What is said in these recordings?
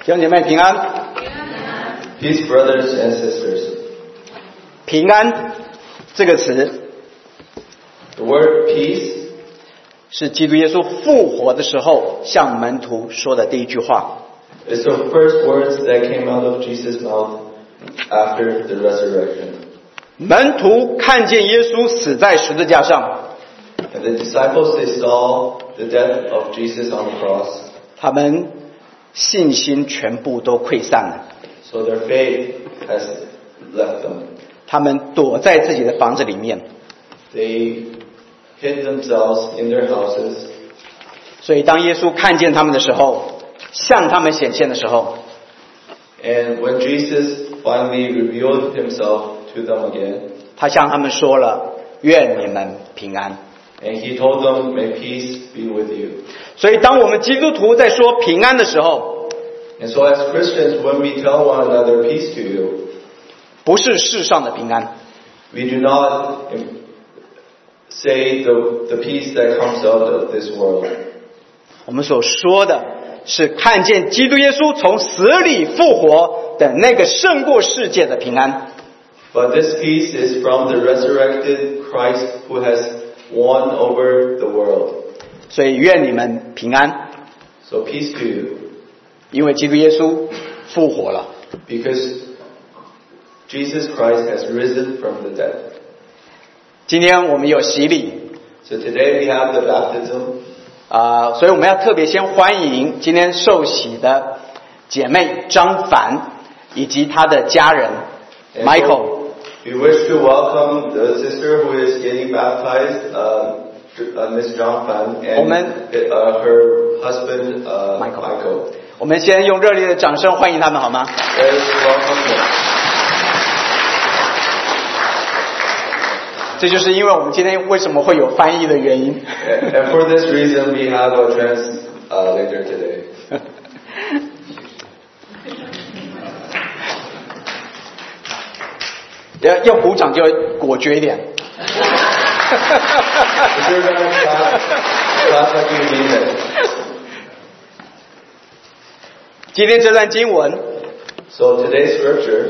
弟兄姐妹平安。 Peace, brothers and sisters. 平安这个词 The word peace 是基督耶稣复活的时候向门徒说的第一句话。 is the first words that came out of Jesus' mouth after the resurrection. 门徒看见耶稣死在十字架上， And the disciples, they saw the death of Jesus on the cross. 他们信心全部都溃散了， So their faith has left them. 他们躲在自己的房子里面。 They hid themselves in their houses. 所以当耶稣看见他们的时候，向他们显现的时候， And when Jesus finally revealed himself to them again, 他向他们说了：“愿你们平安。” and he told them, "May peace be with you." 所以当我们基督徒在说平安的时候， And so as Christians, when we tell one another peace to you, 不是世上的平安， we do not say the peace that comes out of this world. 我们所说的是看见基督耶稣从死里复活的那个胜过世界的平安。 But this peace is from the resurrected Christ who has won over the world. 所以愿你们平安， So peace to you, 因为基督耶稣复活了。 because Jesus Christ has risen from the dead. 今天我们有洗礼， So today we have the baptism. 所以我们要特别先欢迎今天受洗的姐妹张凡以及她的家人 Michael。 We wish to welcome the sister who is getting baptized, Miss John Fan, and her husband, Michael. 我们先用热烈的掌声欢迎他们好吗？ Let's welcome them. 这就是因为我们今天为什么会有翻译的原因。 And for this reason, we have a translator today. 要鼓掌就果决一点。 If you're going to clap like you mean it. 今天这段经文 So today's scripture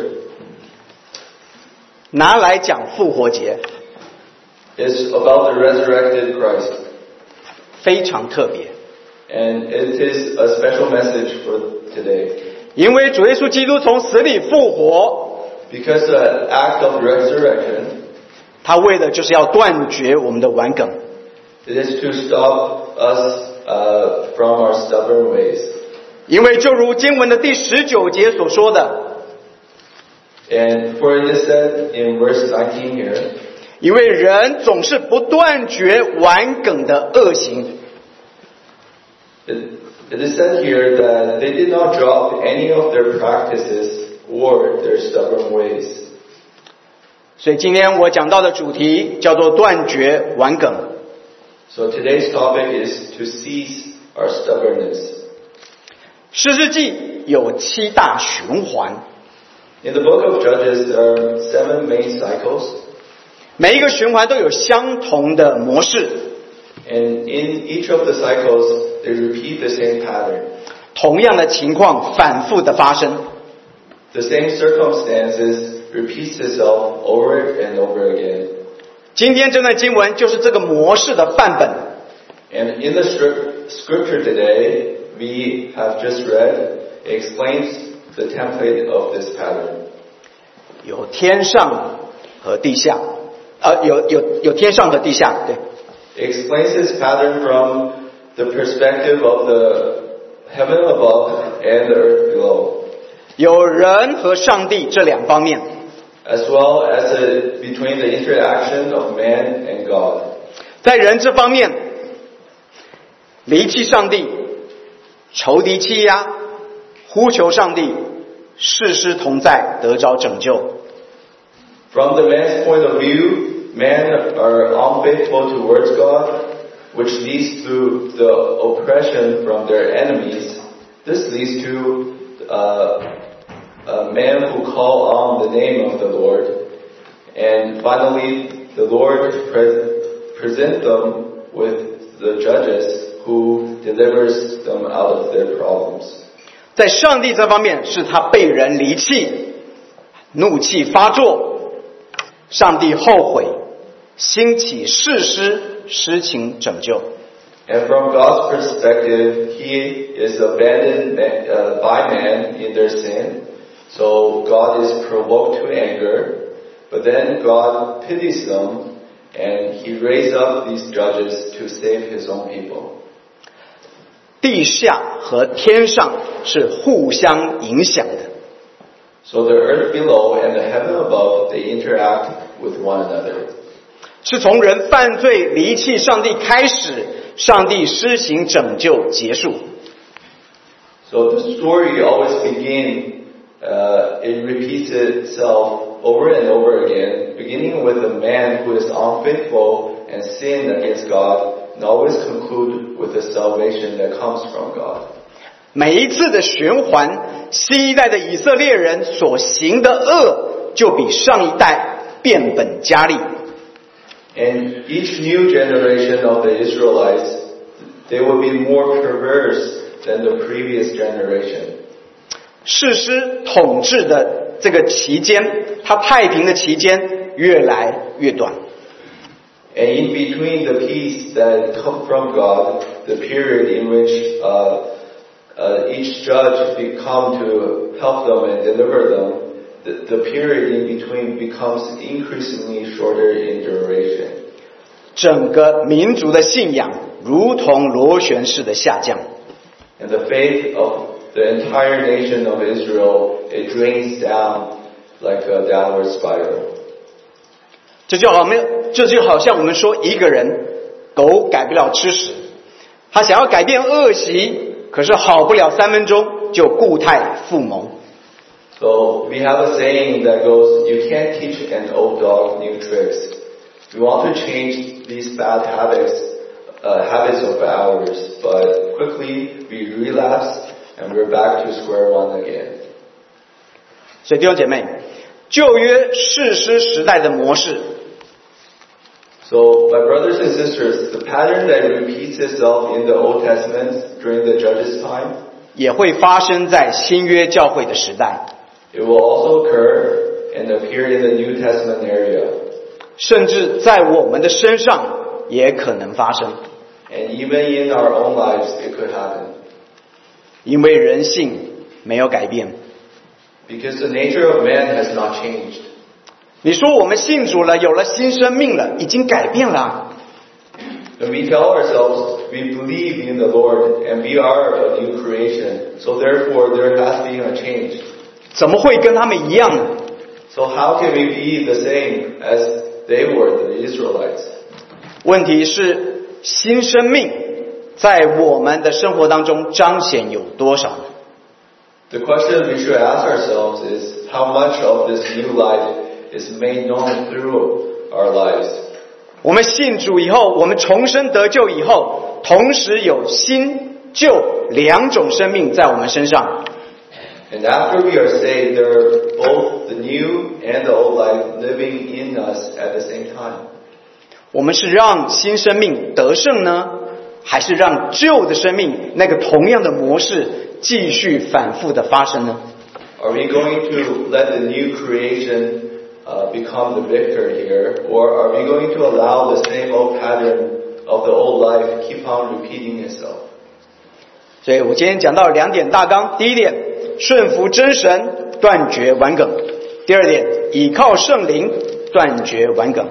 拿来讲复活节， is about the resurrected Christ. 非常特别， And it is a special message for today. 因为主耶稣基督从死里复活， Because the act of resurrection, 他为的就是要断绝我们的顽梗。 it is to stop us from our stubborn ways. 因为就如经文的第19节所说的， And for it is said in verse 19 here, 因为人总是不断绝顽梗的恶行。 it is said here that they did not drop any of their practices or their stubborn ways. 所以今天我讲到的主题叫做断绝顽梗。 So today's topic is to cease our stubbornness. 士师记有7大循环， In the book of Judges, there are 7 main cycles. 每一个循环都有相同的模式， And in each of the cycles, they repeat the same pattern. 同样的情况反复的发生。 The same circumstances repeats itself over and over again. 今天这段经文就是这个模式的范本。 And in the scripture today, we have just read, it explains the template of this pattern. 有天上和地下，有天上和地下，对。 It explains this pattern from the perspective of the heaven above and the earth below, 有人和上帝这两方面。 as well as between the interaction of man and God. 在人这方面，离弃上帝，仇敌欺压，呼求上帝，事事同在，得着拯救。 From the man's point of view, men are unfaithful towards God, which leads to the oppression from their enemies. This leads to men who call on the name of the Lord. And finally, the Lord present them with the judges who delivers them out of their problems. 在上帝这方面是他被人离弃，怒气发作，上帝后悔，兴起士师施行拯救。 And from God's perspective, He is abandoned by man in their sin. So God is provoked to anger, but then God pities them, and He raised up these judges to save His own people. 地下和天上是互相影响的。 So the earth below and the heaven above, they interact with one another. 是从人犯罪离弃上帝开始，上帝施行拯救结束。 So the story always begins, it repeats itself over and over again, beginning with a man who is unfaithful and sinned against God, and always conclude with the salvation that comes from God. 每一次的循环，新一代的以色列人所行的恶，就比上一代变本加厉。 And each new generation of the Israelites, they will be more perverse than the previous generation. 士师统治的这个期间，他太平的期间越来越短。 And in between the peace that come from God, the period in which each judge come to help them and deliver them, the period in between becomes increasingly shorter in duration. 整个民族的信仰如同螺旋式的下降。 And the faith of the entire nation of Israel, it drains down like a downward spiral. 这就好像我们说一个人狗改不了吃屎，他想要改变恶习，可是好不了3分钟就故态复萌。 So we have a saying that goes, you can't teach an old dog new tricks. We want to change these bad habits of ours, but quickly we relapse and we're back to square one again. 所以弟兄姐妹，旧约士师时代的模式， So my brothers and sisters, the pattern that repeats itself in the Old Testament during the Judges' time, 也会发生在新约教会的时代， it will also occur and appear in the New Testament area. 甚至在我们的身上也可能发生， And even in our own lives, it could happen. 因为人性没有改变。 Because the nature of man has not changed. 你说我们信主了，有了新生命了，已经改变了。 When we tell ourselves we believe in the Lord and we are a new creation, so therefore there has been a change. 怎么会跟他们一样呢？ So how can we be the same as they were, the Israelites? 问题是新生命在我们的生活当中彰显有多少呢？ The question we should ask ourselves is how much of this new life is made known through our lives. 我们信主以后，我们重生得救以后，同时有新旧两种生命在我们身上。 And after we are saved, there are both the new and the old life living in us at the same time. 我们是让新生命得胜呢，还是让旧的生命那个同样的模式继续反复的发生呢？ Are we going to let the new creation become the victor here, or are we going to allow the same old pattern of the old life keep on repeating itself? 所以我今天讲到2点大纲，第一点，顺服真神，断绝顽梗；第二点，倚靠圣灵，断绝顽梗。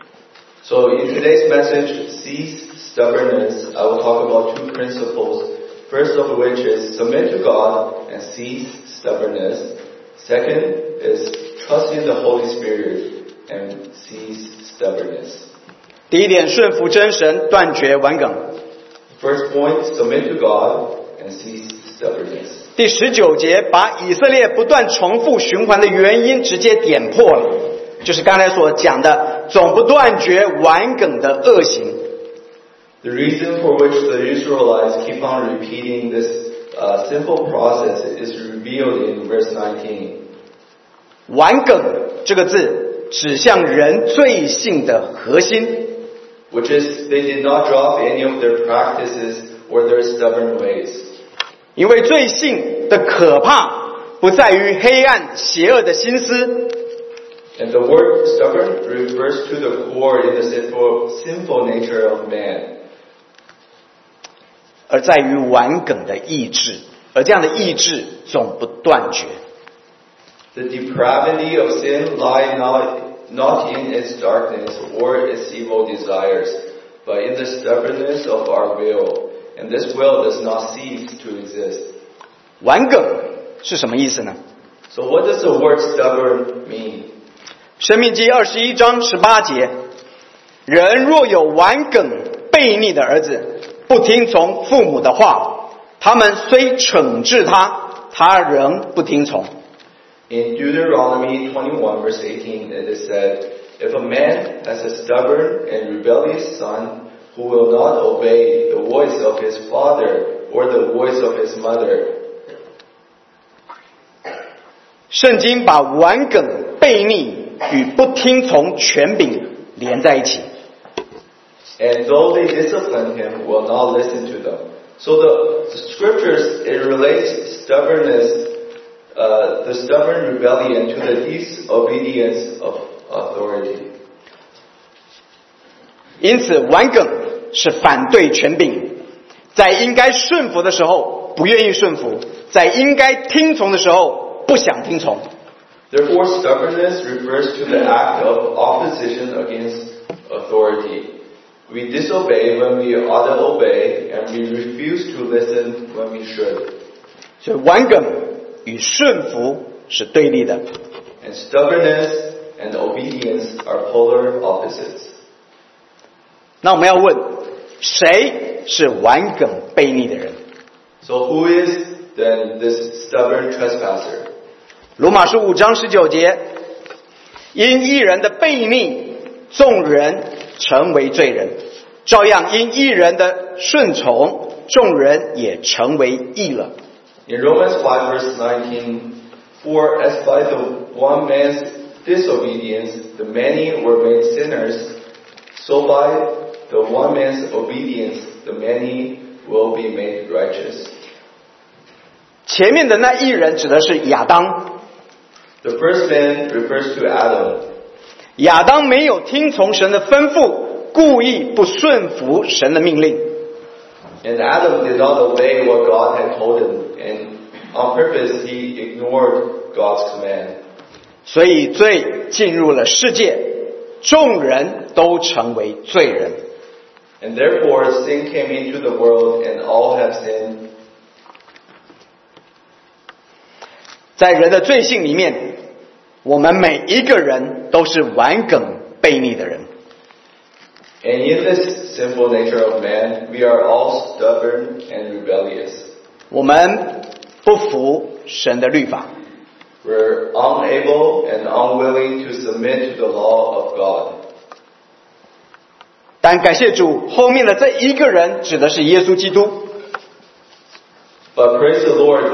So in today's message, cease stubbornness, I will talk about 2 principles. First of which is submit to God and cease stubbornness. Second is trust in the Holy Spirit and cease stubbornness. 第一点，顺服真神，断绝顽梗。 First point, submit to God and cease stubbornness. 第19节把以色列不断重复循环的原因直接点破了，就是刚才所讲的总不断绝顽梗的恶行。 The reason for which the Israelites keep on repeating this simple process is revealed in verse 19. 顽梗这个字指向人罪性的核心， Which is they did not drop any of their practices or their stubborn ways. 因为罪性的可怕不在于黑暗邪恶的心思， And the word stubborn refers to the core in the sinful nature of man, 而在于顽梗的意志，而这样的意志总不断绝。 The depravity of sin lies not in its darkness or its evil desires, but in the stubbornness of our will, and this will does not cease to exist. 顽梗是什么意思呢？ So what does the word stubborn mean? 申命记21章18节，人若有顽梗悖逆的儿子，不听从父母的话，他们虽惩治他，他仍不听从。 In Deuteronomy 21 verse 18 it is said, if a man has a stubborn and rebellious son who will not obey the voice of his father or the voice of his mother, 圣经把顽梗悖逆与不听从权柄连在一起。 and though they discipline him, will not listen to them. So the scriptures, it relates stubbornness, the stubborn rebellion to the disobedience of authority. 因此，顽梗是反对权柄，在应该顺服的时候不愿意顺服，在应该听从的时候不想听从。 Therefore, stubbornness refers to the act of opposition against authority. We disobey when we ought to obey, and we refuse to listen when we should. 所以，顽梗与顺服是对立的。 And stubbornness and obedience are polar opposites. 那我们要问，谁是顽梗悖逆的人？ So who is then this stubborn trespasser? 罗马书5章19节，因一人的悖逆，众人成为罪人；照样因一人的顺从，众人也成为义了。 In Romans 5 verse 19, for as by the one man's disobedience the many were made sinners, so by the one man's obedience the many will be made righteous. 前面的那一人指的是亚当， The first man refers to Adam. 亚当没有听从神的吩咐，故意不顺服神的命令， And Adam did not obey what God had told him, and on purpose he ignored God's command. 所以罪进入了世界，众人都成为罪人。 And therefore sin came into the world and all have sinned. 在人的罪性里面，我们每一个人都是顽梗悖逆的人。 And in this sinful nature of man, we are all stubborn and rebellious. 我们不服神的律法， We're unable and unwilling to submit to the law of God. 但感谢主，后面的这一个人指的是耶稣基督。 But praise the Lord,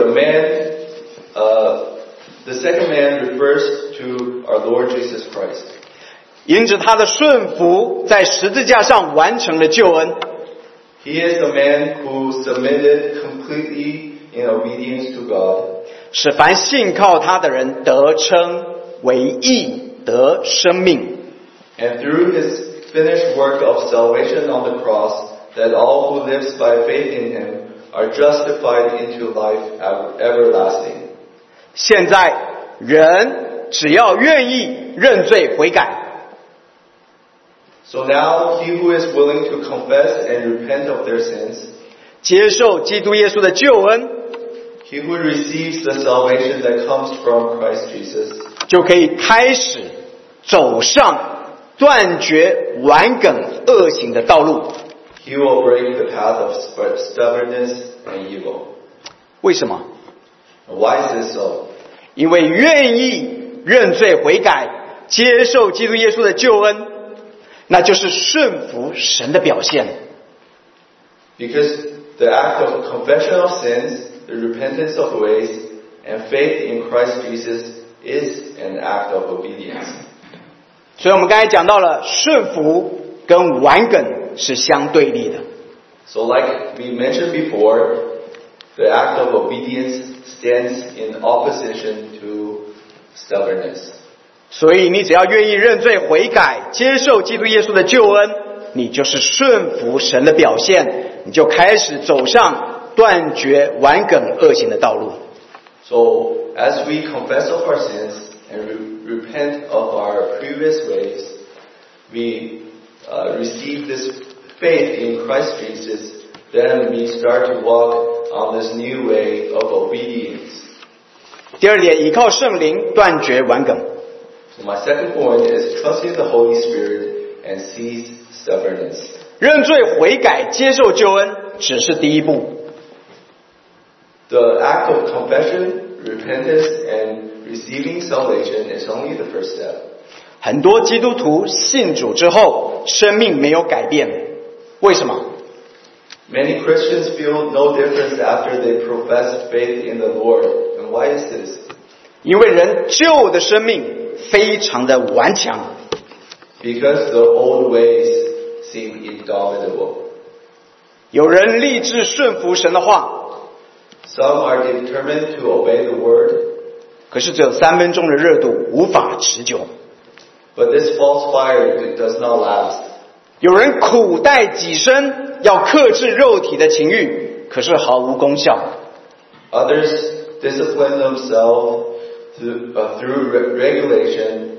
the second man refers to our Lord Jesus Christ. 因着他的顺服，在十字架上完成了救恩， He is the man who submitted completely in obedience to God. 使凡信靠他的人得称为义，得生命。 And through his finished work of salvation on the cross, that all who lives by faith in him are justified into life everlasting. 现在人只要愿意认罪悔改， So now he who is willing to confess and repent of their sins, 接受基督耶稣的救恩， he who receives the salvation that comes from Christ Jesus, 就可以开始走上断绝顽梗恶行的道路。 he will break the path of stubbornness and evil. 为什么？ Why is this so? 因为愿意认罪悔改，接受基督耶稣的救恩，那就是顺服神的表现。 Because the act of confession of sins, the repentance of ways, and faith in Christ Jesus is an act of obedience. 所以我们刚才讲到了顺服跟顽梗是相对立的。 So like we mentioned before, the act of obedience stands in opposition to stubbornness. 所以你只要愿意认罪悔改，接受基督耶稣的救恩，你就是顺服神的表现，你就开始走上断绝顽梗恶行的道路。 So as we confess of our sins and repent of our previous ways, we receive this faith in Christ Jesus. Then we start to walk on this new way of obedience. 第二点，依靠圣灵断绝顽梗。 So my second point is trusting the Holy Spirit and cease stubbornness. 认罪悔改接受救恩只是第一步。 The act of confession, repentance, and receiving salvation is only the first step. 很多基督徒信主之后，生命没有改变，为什么？ Many Christians feel no difference after they profess faith in the Lord. And why is this? 因为人旧的生命非常的顽强。 Because the old ways seem indomitable. 有人立志顺服神的话， Some are determined to obey the word. 可是只有3分钟的热度，无法持久。 But this false fire does not last. 有人苦待己身，要克制肉体的情欲，可是毫无功效。 Others discipline themselves through regulation.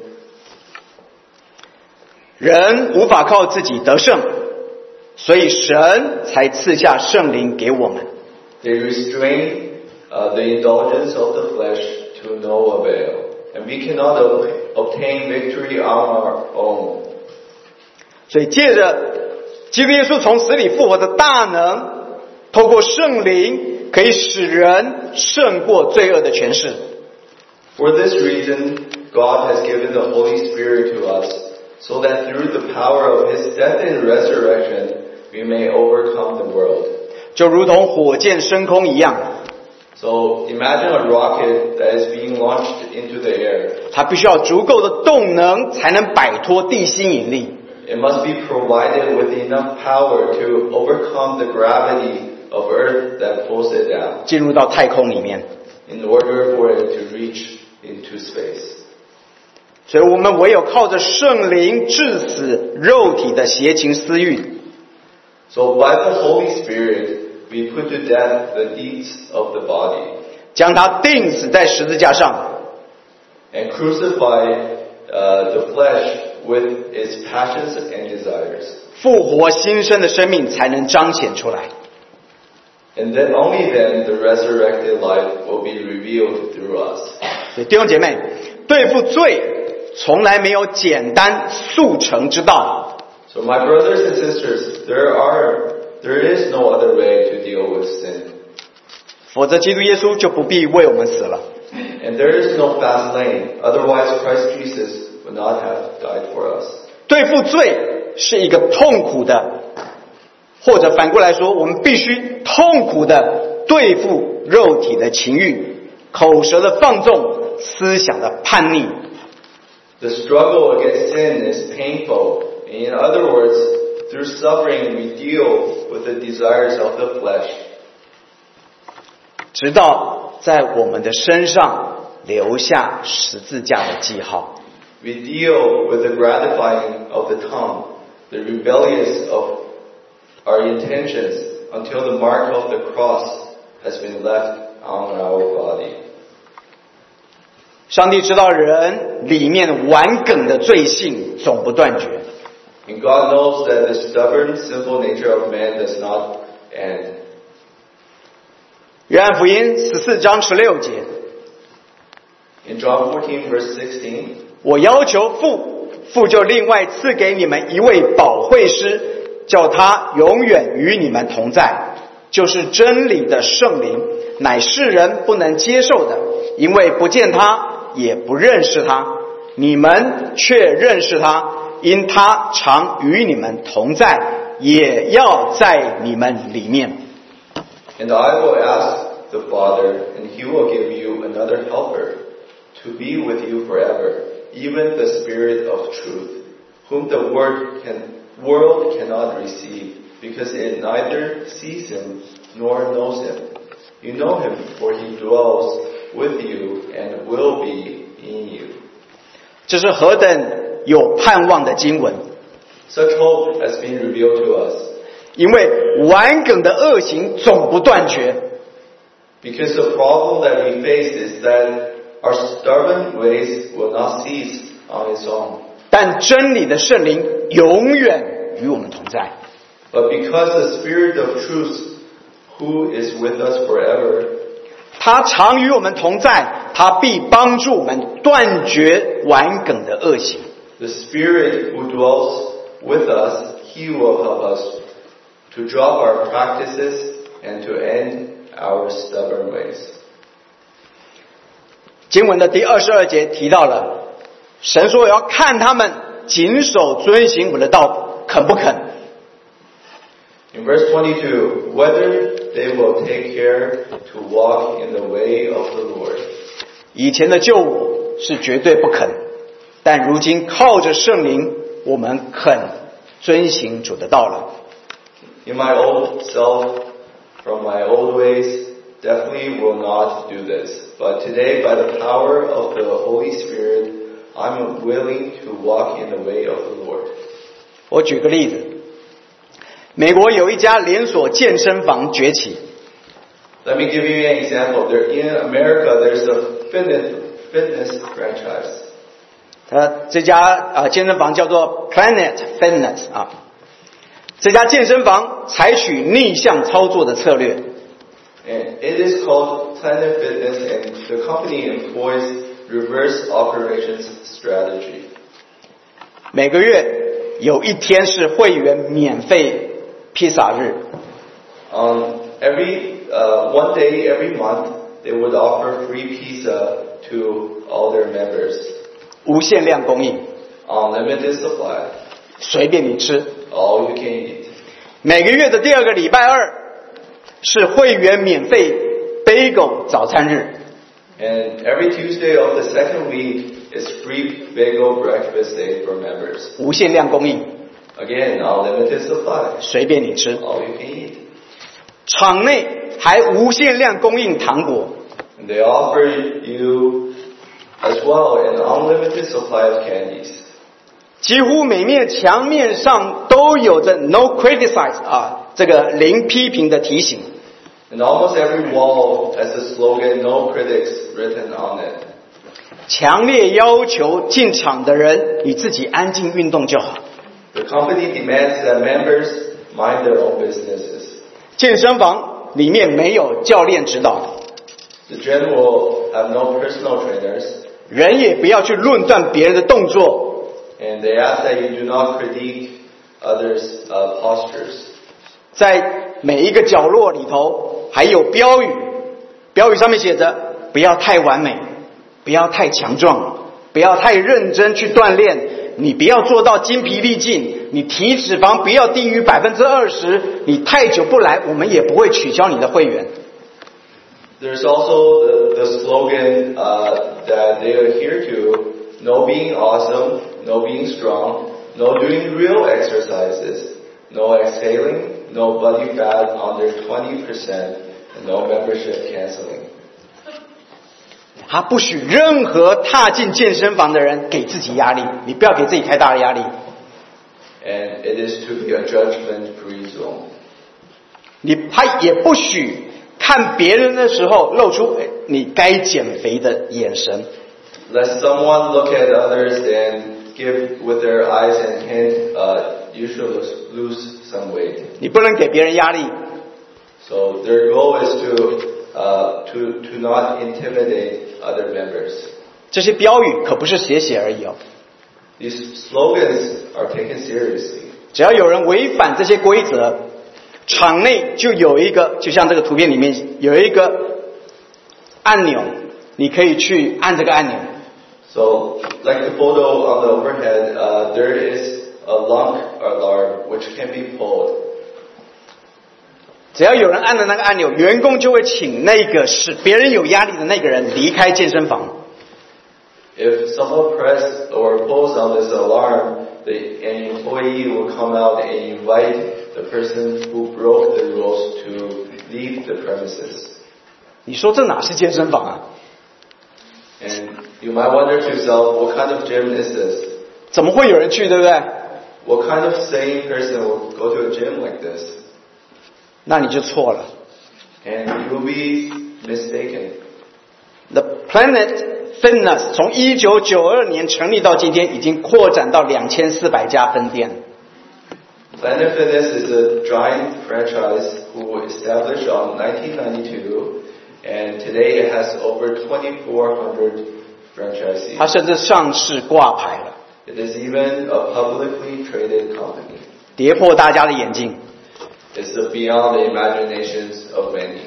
人无法靠自己得胜，所以神才赐下圣灵给我们。 They restrain the indulgence of the flesh to no avail. And we cannot obtain victory on our own. 所以借着基督耶稣从死里复活的大能，透过圣灵可以使人胜过罪恶的权势。 For this reason, God has given the Holy Spirit to us, so that through the power of His death and resurrection, we may overcome the world. 就如同火箭升空一样， So imagine a rocket that is being launched into the air. 它必须要足够的动能，才能摆脱地心引力。 It must be provided with enough power to overcome the gravity of Earth that pulls it down, 进入到太空里面。 in order for it to reach into space. 所以我们唯有靠着圣灵治死肉体的邪情私欲， So by the Holy Spirit, we put to death the deeds of the body, 将它钉死在十字架上， and crucify the flesh with its passions and desires. 复活新生的生命才能彰显出来。 And then only then the resurrected life will be revealed through us. 所以弟兄姐妹，对付罪从来没有简单速成之道。 So my brothers and sisters, there is no other way to deal with sin. 否则基督耶稣就不必为我们死了。 And there is no fast lane. Otherwise Christ Jesus would not have died for us. 对付罪是一个痛苦的，或者反过来说，我们必须痛苦的对付肉体的情欲、口舌的放纵、思想的叛逆。 The struggle against sin is painful. In other words, through suffering we deal with the desires of the flesh. 直到在我们的身上留下十字架的记号。 We deal with the gratifying of the tongue, the rebellious of our intentions, until the mark of the cross has been left on our body. 上帝知道人里面顽梗的罪性总不断绝， And God knows that the stubborn, sinful nature of man does not end. 约翰福音14章16节， In John 14 verse 16, 我要求父，父就另外赐给你们一位保惠师，叫他永远与你们同在，就是真理的圣灵，乃世人不能接受的，因为不见他，也不认识他，你们却认识他，因他常与你们同在，也要在你们里面。 And I will ask the Father, and He will give you another helper, to be with you forever, even the Spirit of truth, whom the world cannot receive, because it neither sees Him nor knows Him. You know him, for he dwells with you and will be in you. 这是何等有盼望的经文！ Such hope has been revealed to us. 因为顽梗的恶行总不断绝， Because the problem that we face is that our stubborn ways will not cease on its own. 但真理的圣灵永远与我们同在。 But because the Spirit of truth, who is with us forever, 他常与我们同在，他必帮助我们断绝顽梗的恶行。 the Spirit who dwells with us, He will help us to drop our practices and to end our stubborn ways. 经文的第22节提到了，神说我要看他们谨守遵行我的道，肯不肯？ In verse 22, whether they will take care to walk in the way of the Lord. 以前的旧我是绝对不肯，但如今靠着圣灵，我们肯遵行主的道了。 In my old self, from my old ways, definitely will not do this. But today, by the power of the Holy Spirit, I'm willing to walk in the way of the Lord. 我举个例子，美国有一家连锁健身房崛起， Let me give you an example. In America, there's a fitness franchise. 这家健身房叫做 Planet Fitness 啊。这家健身房采取逆向操作的策略， And it is called Planet Fitness, and the company employs reverse operations strategy. 每个月有一天是会员免费披萨日， One day every month, they would offer free pizza to all their members. 无限量供应， Unlimited supply. 随便你吃。 All you can eat. 每个月的第二个礼拜二是会员免费 bagel 早餐日， And every Tuesday of the second week is free bagel breakfast day for members. 无限量供应， Again, unlimited supply. 随便你吃。 All you can eat. 场内还无限量供应糖果， And they offer you as well an unlimited supply of candies. 几乎每面墙面上都有着 No criticize 这个零批评的提醒。 And almost every wall has the slogan, no critics, written on it. 强烈要求进场的人你自己安静运动就好。 The company demands that members mind their own businesses. 健身房里面没有教练指导， The gym will have no personal trainers, 人也不要去论断别人的动作。 and they ask that you do not critique others' postures. 在每一个角落里头还有标语，标语上面写着不要太完美，不要太强壮，不要太认真去锻炼，你不要做到精疲力尽，你体脂肪不要低于20%，你太久不来我们也不会取消你的会员。 There's also the slogan that they adhere to, no being awesome, no being strong, no doing real exercises, no exhaling, no body fat under 20%, and no membership canceling. 他不许任何踏进健身房的人给自己压力，你不要给自己太大的压力。 And it is to be a judgment-free zone. 他也不许看别人的时候露出你该减肥的眼神。 Let someone look at others and give with their eyes and hint, you should lose some weight. 你不能给别人压力， So their goal is to not intimidate other members. 这些标语可不是写而已哦。 These slogans are taken seriously. 只要有人违反这些规则，场内就有一个，就像这个图片里面有一个按钮，你可以去按这个按钮。 So, like the photo on the overhead, there is a lunk alarm which can be pulled. 只要有人按了那个按钮，员工就会请那个使别人有压力的那个人离开健身房。 If someone presses or pulls on this alarm, an employee will come out and invite the person who broke the rules to leave the premises. 你说这哪是健身房啊？ And you might wonder to yourself, what kind of gym is this? 怎么会有人去，对不对？ What kind of sane person will go to a gym like this? 那你就错了。 And you will be mistaken. The Planet Fitness 从1992年成立到今天，已经扩展到2400家分店。 Planet Fitness is a giant franchise who established on 1992, and today it has over 2,400 franchisees. 它甚至上市挂牌了， It is even a publicly traded company. 跌破大家的眼镜。 It's beyond the imaginations of many.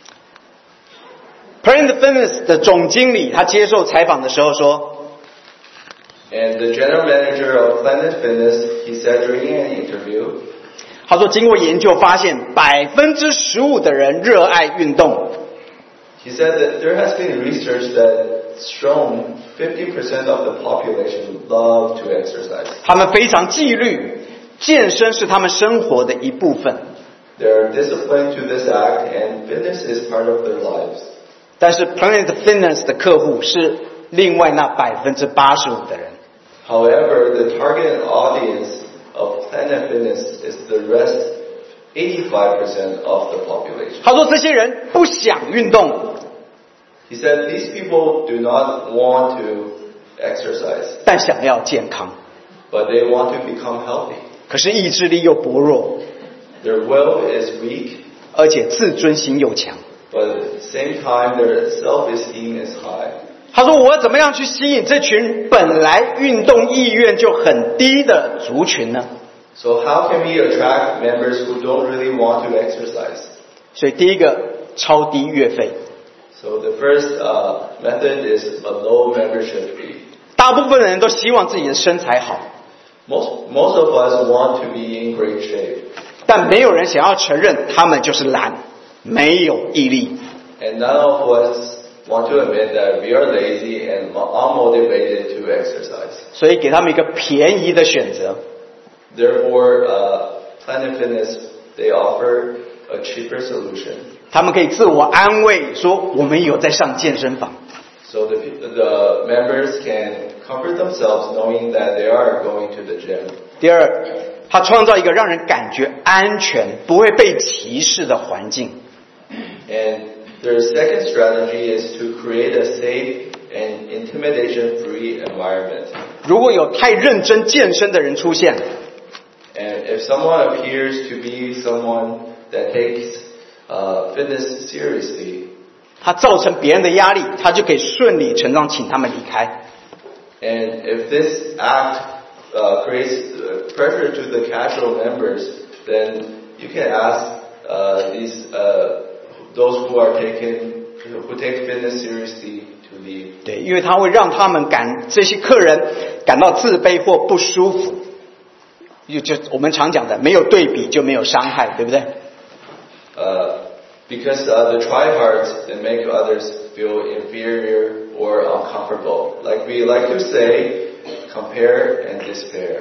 Planet Fitness 的总经理他接受采访的时候说， And the general manager of Planet Fitness, he said during an interview, 他说经过研究发现，15%的人热爱运动， he said that there has been research that's shown 50% of the population love to exercise. 他们非常纪律，健身是他们生活的一部分。 They're disciplined to this act, and fitness is part of their lives. 但是 Planet Fitness 的客户是另外那85%的人。 However, the target audience of Planet Fitness is the rest 85% of the population. 他说这些人不想运动， He said these people do not want to exercise, 但想要健康， but they want to become healthy. 可是意志力又薄弱， Their will is weak, 而且自尊心又强。 but at the same time their self-esteem is high. 他说我要怎么样去吸引这群本来运动意愿就很低的族群呢？ So how can we attract members who don't really want to exercise? 所以第一个，超低月费。 So the first method is a low membership fee. 大部分人都希望自己的身材好， Most of us want to be in great shape, 但没有人想要承认他们就是懒，没有毅力。 and none of us want to admit that we are lazy and unmotivated to exercise. 所以给他们一个便宜的选择。 Therefore, Planet Fitness, they offer a cheaper solution. 他们可以自我安慰说我们有在上健身房。 So the members can comfort themselves knowing that they are going to the gym. 第二，他创造一个让人感觉安全、不会被歧视的环境。 And their second strategy is to create a safe and intimidation-free environment. 如果有太认真健身的人出现， And if someone appears to be someone that takes fitness seriously, 他造成别人的压力，他就可以顺理成章请他们离开。 and if this act creates pressure to the casual members, then you can ask those who take fitness seriously to leave. 对，因为他会让他们这些客人感到自卑或不舒服。就我们常讲的，没有对比就没有伤害，对不对？ Because the tryhards they make others feel inferior or uncomfortable. Like we like to say, compare and despair.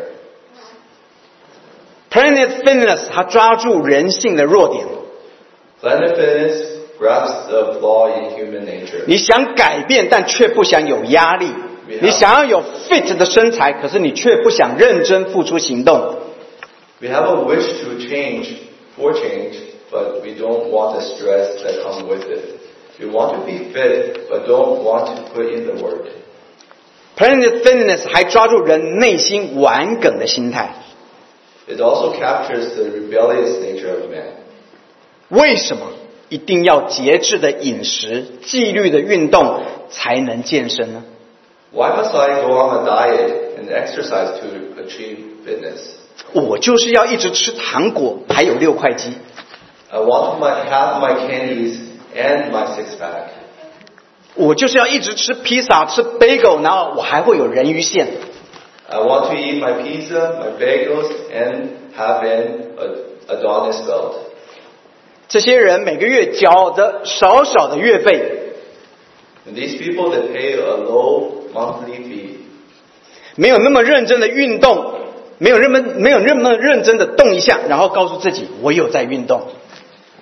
Planet Fitness 它抓住人性的弱点。 Planet Fitness grasps the flaw in human nature. 你想改变，但却不想有压力。你想要有 fit 的身材，可是你却不想认真付出行动。 We have a wish to change for change, but we don't want the stress that comes with it. We want to be fit, but don't want to put in the work. Planet Fitness 还抓住人内心顽梗的心态。 It also captures the rebellious nature of man. 为什么一定要节制的饮食、纪律的运动才能健身呢？ Why must I go on a diet and exercise to achieve fitness? 我就是要一直吃糖果，还有6块肌。 I want to have my candies and my six-pack. 我就是要一直吃披萨、吃 bagel， 然后我还会有人鱼线。 I want to eat my pizza, my bagels, and have an Adonis belt. 这些人每个月缴的少少的月费， And these people that pay a low monthly fee, 没有那么认真的运动，没有那么认真的动一下，然后告诉自己我有在运动。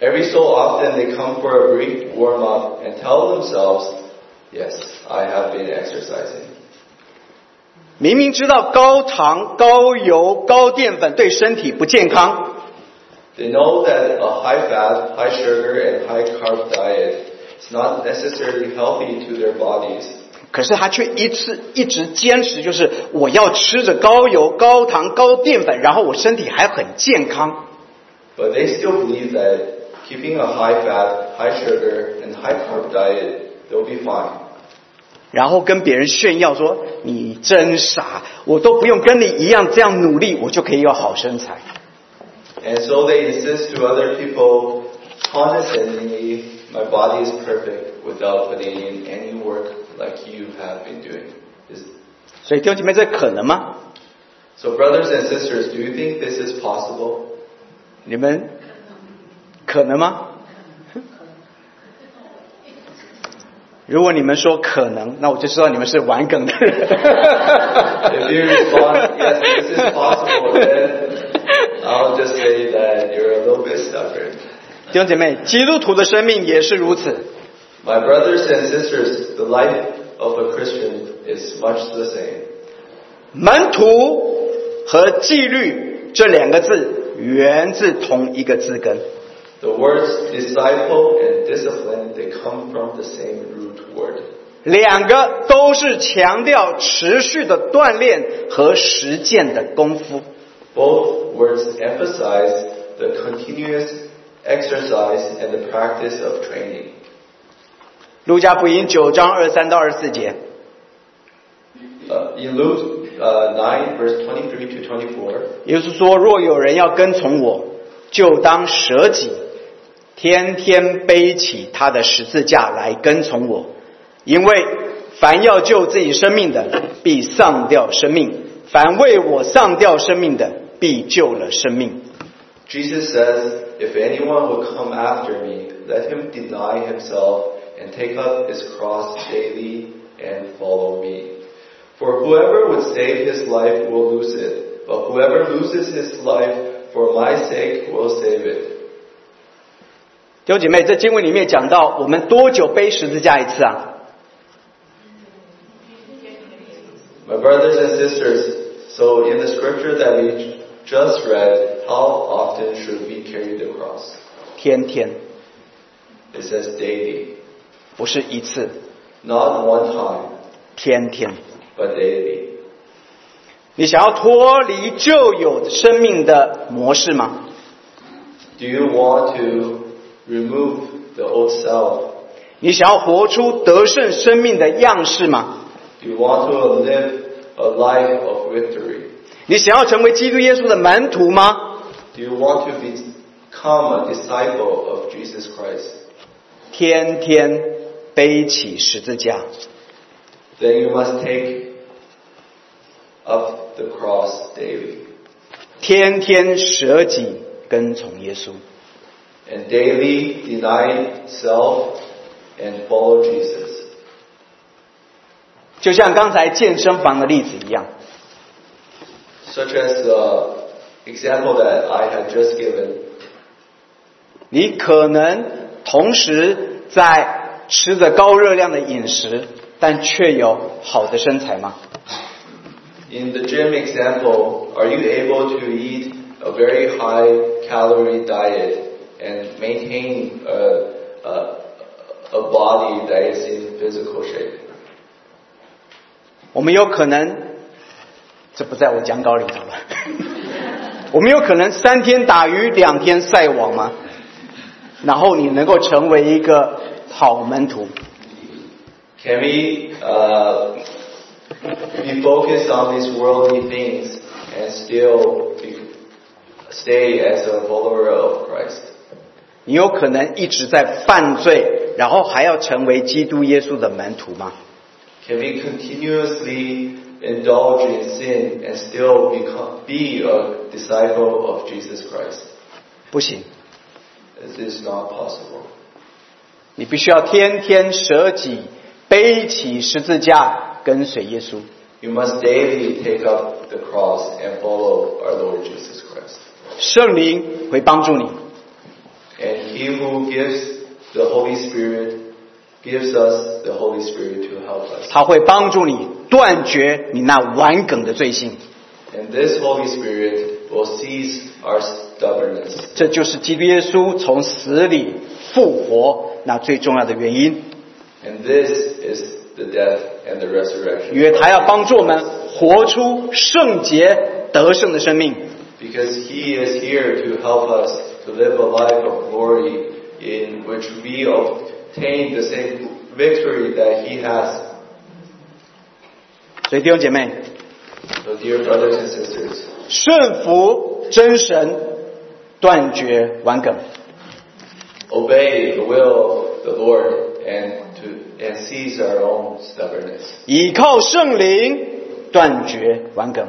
Every so often they come for a brief warm-up and tell themselves, yes, I have been exercising. 明明知道高糖、高油、高淀粉对身体不健康， They know that a high-fat, high-sugar, and high-carb diet is not necessarily healthy to their bodies. 可是他却一直坚持，就是我要吃着高油、高糖、高淀粉，然后我身体还很健康。 But they still believe that keeping a high-fat, high-sugar, and high-carb diet, they'll be fine. 然后跟别人炫耀说：“你真傻，我都不用跟你一样这样努力，我就可以有好身材。” And so they insist to other people condescendingly, my body is perfect without putting in any work like you have been doing. 所以弟兄姐妹，这可能吗？ So brothers and sisters, do you think this is possible? 你们可能吗？如果你们说可能，那我就知道你们是玩梗的人。 If you respond, yes, this is possible, then I'll just say that you're a little bit stubborn. 弟兄姐妹，基督徒的生命也是如此。 My brothers and sisters, the life of a Christian is much the same. 门徒和纪律这两个字源自同一个字根。 The words disciple and discipline, they come from the same root word. 两个都是强调持续的锻炼和实践的功夫。 Both words emphasize the continuous exercise and the practice of training. 路加福音9章23到24节， In Luke 9, verse 23 to 24, 耶稣说：“若有人要跟从我，就当舍己，天天背起他的十字架来跟从我。因为凡要救自己生命的，必丧掉生命；凡为我丧掉生命的，必救了生命。” Jesus says, if anyone will come after me, let him deny himself and take up his cross daily and follow me. For whoever would save his life will lose it, but whoever loses his life for my sake will save it. 弟兄姐妹，这经文里面讲到，我们多久背十字架一次啊？ My brothers and sisters, so in the scripture that we just read, how often should we carry the cross? 天天， It says daily, 不是一次， not one time, 天天。 but daily. 你想要脱离旧有生命的模式吗？ Do you want to remove the old self? 你想要活出得胜生命的样式吗？ Do you want to live a life of victory? 你想要成为基督耶稣的门徒吗？ Do you want to become a disciple of Jesus Christ? 天天背起十字架， Then you must take up the cross daily. 天天舍己跟从耶稣。 And daily deny self and follow Jesus. 就像刚才健身房的例子一样， Such as the example that I had just given. 你可能同时在吃着高热量的饮食，但却有好的身材吗？ In the gym example, are you able to eat a very high calorie diet and maintain a body that is in physical shape? 我们有可能，这不在我讲稿里头了。我们有可能3天打鱼2天晒网吗？然后你能够成为一个好门徒？ Can we be focused on these worldly things and still stay as a follower of Christ? 你有可能一直在犯罪，然后还要成为基督耶稣的门徒吗？ Can we continuously indulge in sin and still be a disciple of Jesus Christ? 不行， This is not possible. 你必须要天天舍己，背起十字架，跟随耶稣。 You must daily take up the cross and follow our Lord Jesus Christ. 圣灵会帮助你， And He who gives the Holy Spirit gives us the Holy Spirit to help us. 他会帮助你断绝你那顽梗的罪性。 And this Holy Spirit will cease our stubbornness. 这就是基督耶稣从死里复活那最重要的原因， And this is the death and the resurrection. 因为他要帮助我们活出圣洁得胜的生命。 Because He is here to help us to live a life of glory in which we obtain the same victory that He has. 所以弟兄姐妹， So dear brothers and sisters, 顺服真神，断绝顽梗。 obey the will of the Lord and cease our own stubbornness. 倚靠圣灵，断绝顽梗。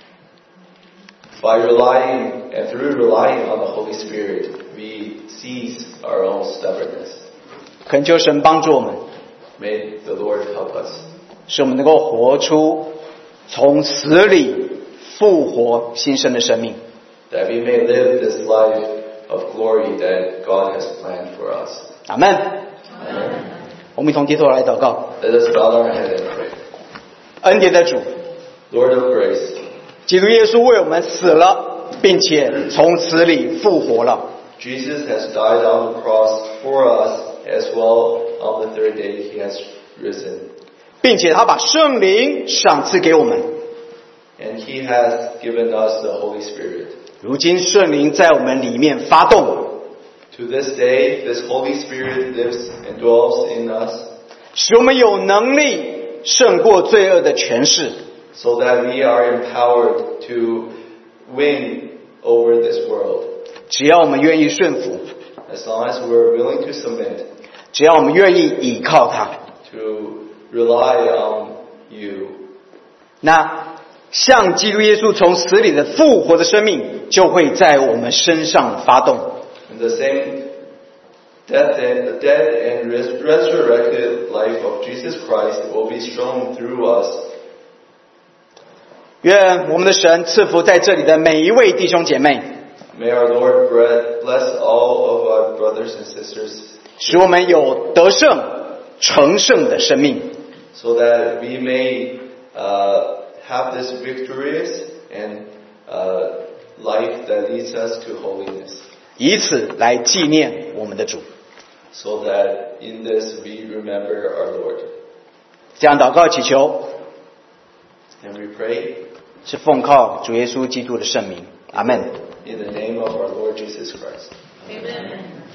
By relying and through relying on the Holy Spirit, we cease our own stubbornness. 恳求神帮助我们， May the Lord help us, 使我们能够活出从死里复活新生的生命。 that we may live this life of glory that God has planned for us. 阿门。 Amen. 我们一同低头来祷告。 Let us bow our head and pray. 恩典的主， Lord of grace, 基督耶稣为我们死了，并且从死里复活了。 Jesus has died on the cross for us, as well on the third day He has risen. 并且他把圣灵赏赐给我们。 And He has given us the Holy Spirit. 如今圣灵在我们里面发动， To this day, this Holy Spirit lives and dwells in us, 使我们有能力胜过罪恶的权势。 so that we are empowered to win over this world. 只要我们愿意顺服， As long as we're willing to submit, 只要我们愿意倚靠他， to rely on You, 那像基督耶稣从死里的复活的生命就会在我们身上发动。 and the same death and resurrected life of Jesus Christ will be shown through us. 愿我们的神赐福在这里的每一位弟兄姐妹， May our Lord bless all of our brothers and sisters, 使我们有得胜、成圣的生命。 so that we may have this victorious and life that leads us to holiness, 以此来纪念我们的主。 so that in this we remember our Lord. 这样祷告祈求， And we pray 是奉靠主耶稣基督的圣名，阿门。 in the name of our Lord Jesus Christ. Amen.